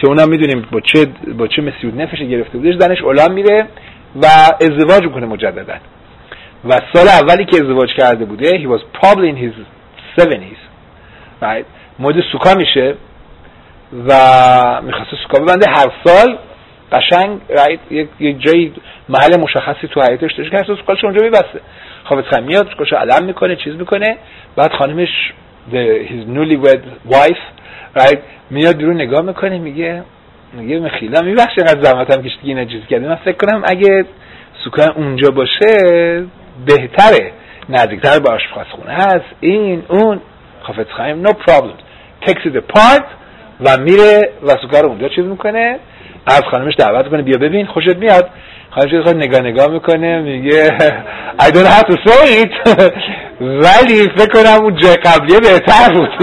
که اونم میدونیم با چه مسیود نفش گرفته بودش، زنش اولان میره و ازدواج میکنه مجددا. و سال اولی که ازدواج کرده بوده he was probably in his 70s right مورد سوکا میشه و میخواسته سوکا ببنده. هر سال قشنگ right یک جایی محل مشخصی تو حیاتش داشته که هر سال سوکاش اونجا میبسته. حافظ خان میاد سوکاشو علم میکنه چیز میکنه، بعد خانمش his newlywed wife right میاد بیرون نگاه میکنه میگه خیلی میبخشه از زحمتم کشیدی اینا چیز کردی، من فکر کنم اگه سوکا اونجا باشه بهتره، نزدیکتر به آشپزخونه هست این اون. حافظ خان no problem takes it apart و میره و سوکا رو اونجا چیز میکنه، از خانمش دعوت کنه بیا ببین خوشت میاد. خانمش خود نگاه میکنه میگه I don't have to say it ولی فکر کنم اون جای قبلیه بهتر بود.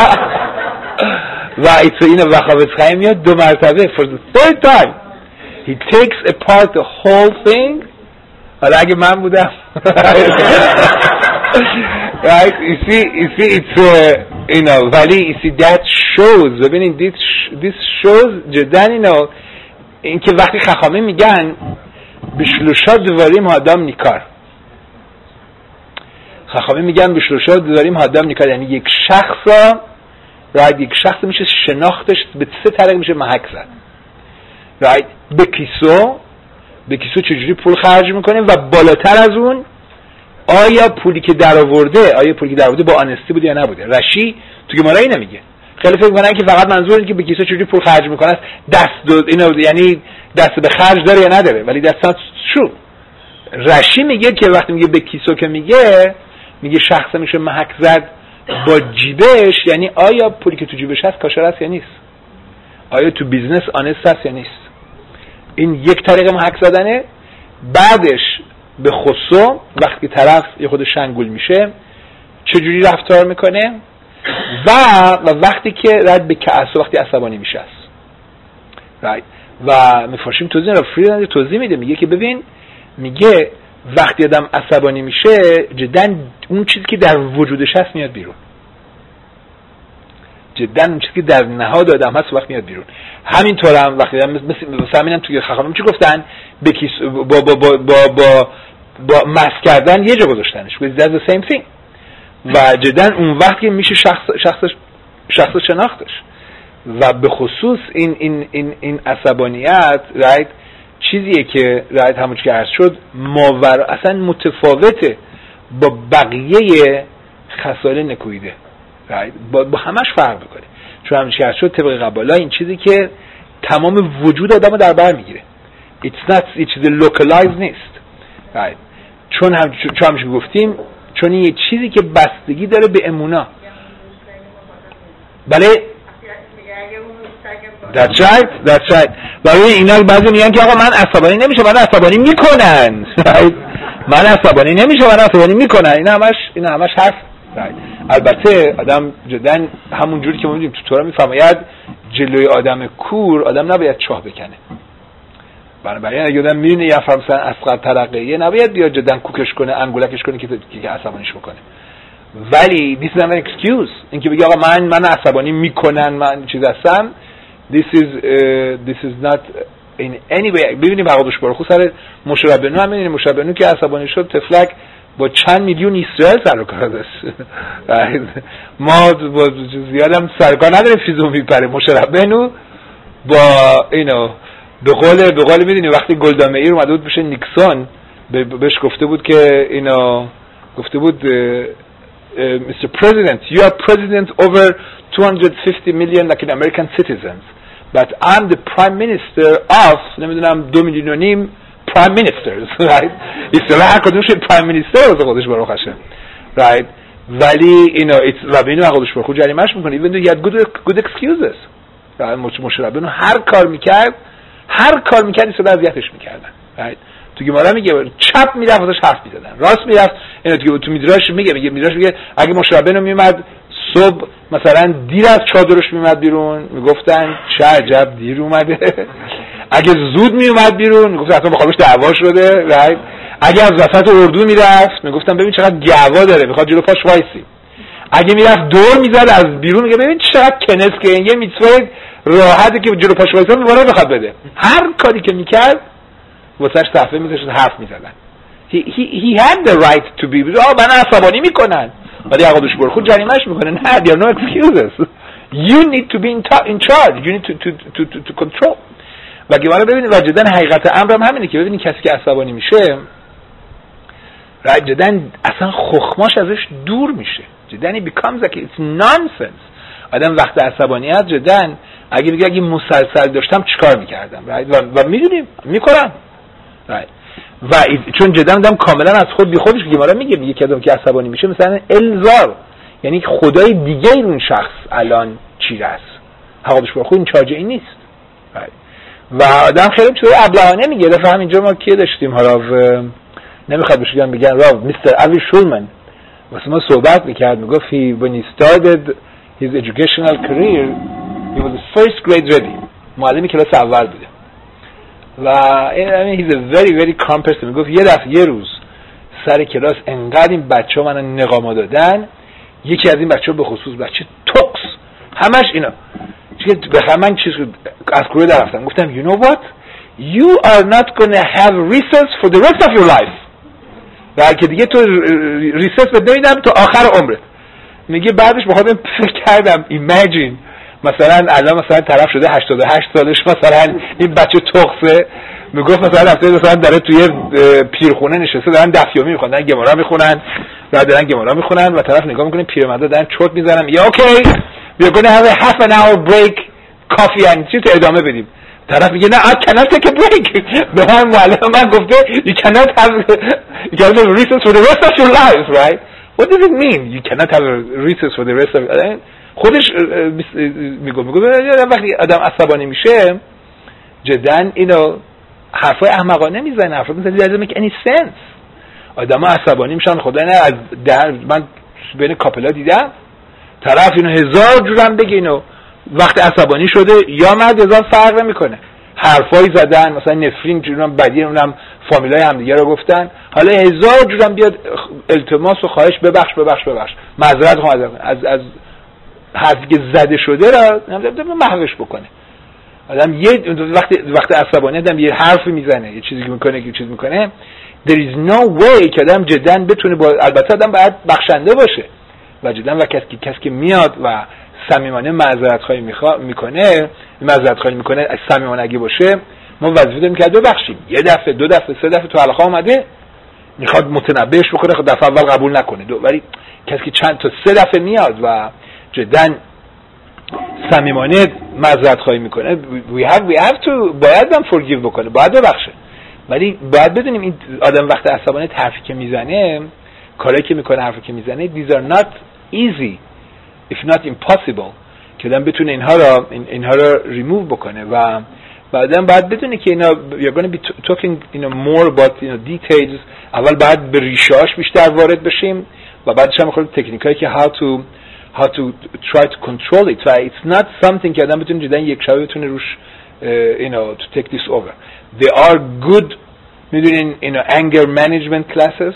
و اینو و حافظ خان میاد 2 مرتبه for the third time he takes apart the whole thing. حالا اگه من بودم right you see it's ولی you see that shows ببینید this shows جدا این که وقتی خخامه میگن بشلوشا دواریم آدم نیکار، خخامه میگن بشلوشا دواریم آدم نیکار یعنی یک شخص میشه شناختش به 3 طریق میشه محک زد right به کیسو چجوری پول خرج میکنه و بالاتر از اون آیا پولی که در آورده با آنستی بوده یا نبوده. رشی تو گمارا اینو میگه. خیلی فکر میکنن که فقط منظور اینه که به کیسو چجوری پول خرج میکنه یعنی دست به خرج داره یا نداره، ولی that's not true. رشی میگه که وقتی میگه به کیسو که میگه شخص میشه محک زد با جیبش، یعنی آیا پولی که تو جیبش هست کاشر است یا نیست، آیا تو بیزنس آنست هست یا نیست. این یک طریق محک زدنه. بعدش به خصوص وقتی طرف یه خود شنگول میشه چجوری رفتار میکنه و وقتی که رد به کأس وقتی عصبانی میشه است right. و مفارشیم توضیح رو فریدلند توضیح میده، میگه که ببین میگه وقتی آدم عصبانی میشه جدا اون چیزی که در وجودش هست میاد بیرون، جدا اون چیزی که در نهاد آدم هست وقت میاد بیرون. همینطور هم وقتی مثلا همینم توی خخامه چی گفتن با مس کردن یه جا گذاشتنش that's the same thing و جدا اون وقتی میشه شخص شناختش. و به خصوص این عصبانیت right چیزیه که right همونش که عرض شد اصلا متفاوته با بقیه خصال نکویده right با همش فرق میکنه، چون همونش که عرض شد طبق قبالا این چیزی که تمام وجود آدمو در بر میگیره یه چیز localized نیست right. چون همونش که گفتیم چون این یه چیزی که بستگی داره به امونا. بله that's right. برای اینا بعضی میگن که آقا من عصبانی نمیشه، من عصبانی میکنن من عصبانی نمیشه، من عصبانی میکنن. اینا همش حرف right. البته آدم جدا همون جوری که ما میدونیم تو تورا میفرماید جلوی آدم کور آدم نباید چاه بکنه. بنابراین اگه آدم میبینه یه نفر مثلا اصغر ترقیه نباید بیاد جدا کوکش کنه انگولکش کنه که عصبانیش بکنه. ولی this is not an excuse اینکه بگی آقا من عصبانی میکنن من چیز هستم this is not in any way. ببینیم حقوقش برخو سر مشربنو هم میبینیم مشربنو که عصبانی شد تفلک با چند میلیون اسرائیل سر و کار داشت. ما با زیادم سرکار نداریم فیزو میپره. مشربنو با به قول میدونی وقتی گلدا مئیر اومده بود بشه نیکسون بهش گفته بود که گفته بود Mr. President, you are president over 250 million like an American citizens, but I'm the prime minister of نمیدونم 2.5 میلیون prime ministers, right? اصلا هر کدومش prime minister واسه خودش برای خشه right. ولی رابینو خودش برای خود جریمه‌اش میکنه even though he had good excuses right. مشربنو هر کار میکرد اصلا اذیتش میکردن right. تو گمارا میگه چپ میرفت واسش حرف میزدن، راست میرفت. اینو تو میدراش میگه اگه مشربنو میومد صبح مثلا دیر از چادرش میومد بیرون میگفتن چه عجب دیر اومده. اگه زود میومد بیرون میگفتن اصلا با خودش دعوا شده right. اگه از وسط اردو میرفت میگفتن ببین چقدر گوا داره میخواد جلو پاش وایسی. اگه میرفت دور میزد از بیرون میگه ببین چقدر کنس که یه میتوه راحته که جلو پاش وایساد میواره بخواد بده. هر کاری که میکرد واسش صفحه میذاشت حرف میزدن. he had the right to be من عصبانی میکنن ولی عقبش برو خود جریمهش میکنه. نه there are no excuses. you need to be in charge. you need to control. و گمارا ببینید و جدا حقیقت امر هم همینه که ببینید کسی که عصبانی میشه جدا اصلا خخماش ازش دور میشه. جدا it becomes like it's nonsense. آدم وقت عصبانیت جدا اگه میگه اگه مسلسل داشتم چیکار میکردم و میدونیم میکنم و چون جدا آدم کاملا از خود بی خودش گمارا میگه که آدم که عصبانی میشه مثلا الزار، یعنی خدای دیگه این شخص الان چیره است، حقابش برخود این چارجه این نیست. و آدم خیلی توی ابلهانه میگه. دفعه همینجا ما که داشتیم حالا نمیخواد بگن راو میستر اوی شولمن واسه ما صحبت میکرد، میگفت when he started his educational career he was first grade ready، معلمی کلاس اول بوده و he's a very very calm person. میگفت یه روز سر کلاس انقدر این بچه ها من نقاما دادن، یکی از این بچه ها به خصوص بچه توکس همش اینا بخواه من چیز از کوره در رفتم گفتم you know what you are not gonna have recess for the rest of your life و که دیگه تو ریسس بده میدم تا آخر عمرت. میگه بعدش بخواد فکر کردم imagine مثلا الان مثلا طرف شده 88 سالش مثلا این بچه تخصه، میگفت مثلا رفته مثلا داره توی پیرخونه نشسته دارن دفیامی میخونن گمارا میخونن و دارن گمارا میخونن و طرف نگاه میکنه پیرمردا دارن چرت میزنن یا اوکی we're going to have a half an hour break coffee and چیز ادامه بدیم. طرف میگه نه I cannot take a break. به من معلم من گفته you cannot have a recess for the rest of your life, right? What does it mean you cannot have a recess for the rest of your life? خودش میگه وقتی آدم عصبانی میشه جدا اینو حرفای احمقانه میزنه، حرفای مثلا doesn't make any sense. آدم عصبانی میشن خدا نه از من بین کاپلا دیدم طرف اینو هزار جورم بگه اینو وقت عصبانی شده یا مرد هزار فرق نمیکنه حرفایی زدن مثلا نفرین جورم بدی اونم فامیلای همدیگه رو گفتن، حالا هزار جورم بیاد التماس و خواهش ببخش معذرت از حرفی که زده شده را محوش بکنه. آدم یه وقت عصبانی آدم یه حرف میزنه یه چیزی میکنه there is no way که آدم جدا بتونه البته آدم باید بخشنده باشه و جدا و کسی که میاد و صمیمانه معذرت خواهی میکنه از صمیمانگی باشه ما وظیفه داریم که ببخشیم. یه دفعه دو دفعه سه دفعه تو حلقه اومده میخواد متنبهش بکنه خود دفعه اول قبول نکنه ولی کسی که چند تا سه دفعه میاد و جدا صمیمانه معذرت خواهی میکنه we have to باید هم forgive بکنه، باید ببخشه. ولی باید بدونیم این آدم وقت عصبانی حرفی که میزنه کاری که میکنه حرفی که میزنه these are not easy if not impossible که آدم بتونه اینها رو ریموو بکنه و بعدم باید بدونه که اینا you're going to be talking more about details. اول باید به ریشه‌اش بیشتر وارد بشیم و بعدش هم خود تکنیکایی که how to try to control it و it's not something که آدم بتونه جدا یک شبه بتونه روش to take this over. There are good میدونین anger management classes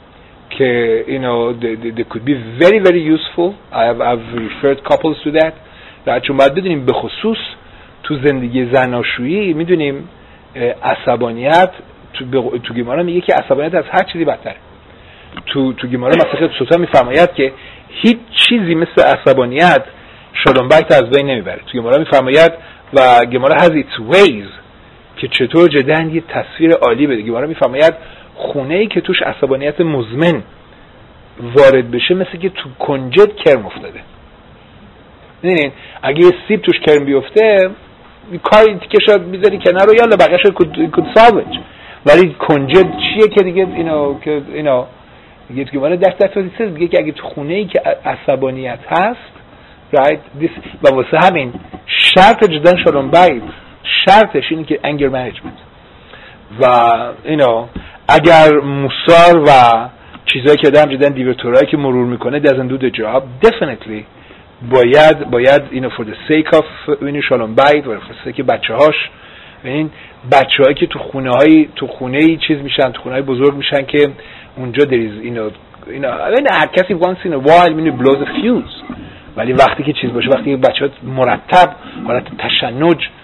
که they could be very very useful. I've referred couples to that. چون باید بدونیم به خصوص تو زندگی زناشویی میدونیم عصبانیت تو گمارا میگه که عصبانیت از هر چیزی بدتره. تو گمارا مثلا سوتا میفرماید که هیچ چیزی مثل عصبانیت شالوم بیت از بین نمیبره. تو گمارا میفرماید و گمارا has its ways که چطور جدا یه تصویر عالی بده. گمارا میفرماید خونه‌ای که توش عصبانیت مزمن وارد بشه مثل که تو کنجد کرم افتاده. ببینین اگه یه سیب توش کرم بیفته کاری که شاید میذاری کنار رو یالا بقیه‌اش could salvage، ولی کنجد چیه که دیگه دیگه تو گمارا دست دیگه که اگه تو خونه‌ای که عصبانیت هست right this و واسه همین شرط جدا شالوم بیت شرطش اینه که anger management و اگر موسار و چیزایی که آدم جدا دیورتورایی که مرور میکنه doesn't do the job definitely باید for the sake of شالوم بیت و for the sake بچه‌هاش بچه‌هایی که تو خونه‌ای چیز میشن تو خونه‌های بزرگ میشن که اونجا there is هر کسی once in a while blows a fuse ولی وقتی که چیز باشه، وقتی بچه‌ها مرتب حالت تشنج